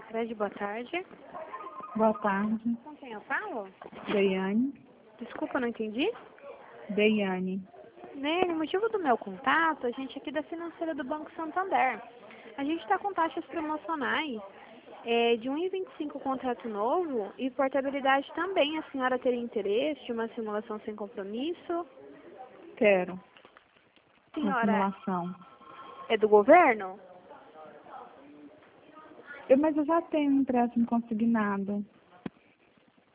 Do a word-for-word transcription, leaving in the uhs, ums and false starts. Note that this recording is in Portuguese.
Sicredi, boa tarde. Boa tarde. Com quem eu falo? Deiane. Desculpa, eu não entendi. Deiane. Nele, motivo do meu contato, a gente aqui da financeira do Banco Santander. A gente está com taxas promocionais é, de um vírgula vinte e cinco contrato novo e portabilidade também. A senhora teria interesse de uma simulação sem compromisso? Quero. Uma Senhora, simulação. é do governo? Eu, mas eu já tenho um empréstimo consignado.